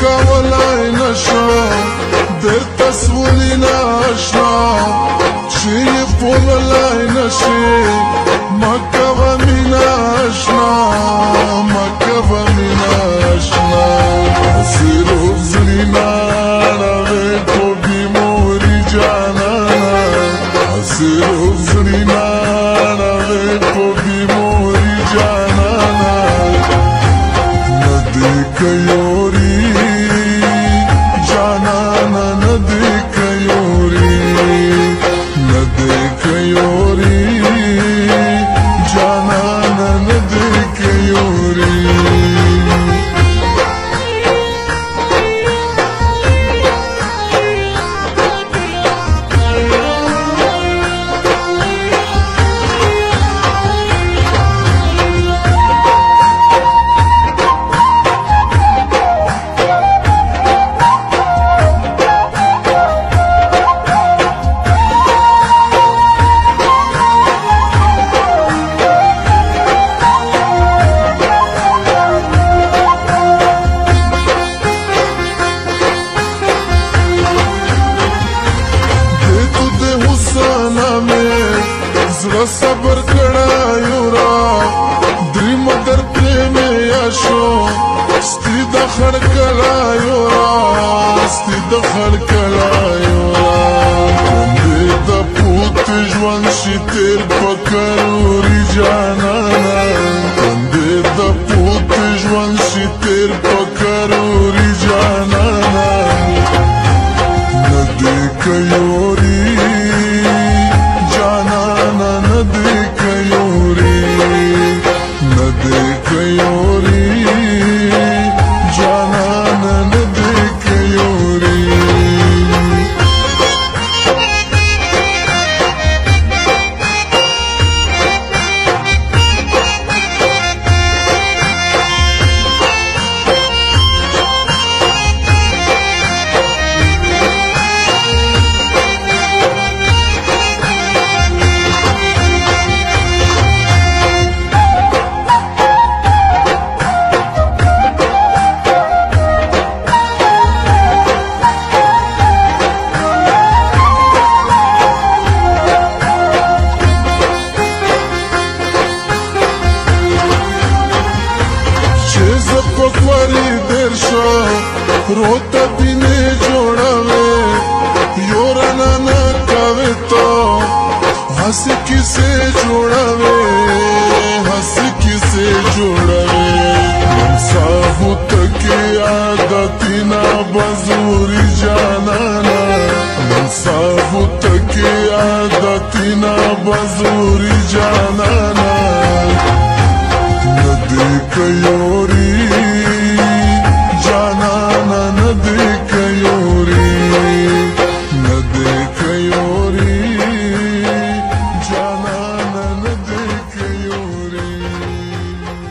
کولای نشم درته سولی ناشنا چې یې پوللی نشي مه کوه مینه اشنا مه کوه مینه اشنا هسې روح زړونه اړوې په بیموري جانانه هسې روح زړونه اړوې په بیموري جانانه نه دې کیوري جانانه نه دې کیوري نه دې کیوري جانانه نه دې کیوري زړه صبر کړایو را دریم در پرېمې یاشو ستی د خړ کړایو را ستی د خړ کړایو را کندې د پوت ژوند شي تېر په کروري جانانه کندې د پوت ژوند شي تېر په کروري جانانه نه دې کیوري پکواری دیر شو روتا بینه جوڑاوے یورانا نکاوے تو ہنسی کسے جوڑاوے ہنسی کسے جوڑاوے منصابو تکی عادتینا بزوری جانانا منصابو تکی عادتینا بزوری جانانا ندی کیا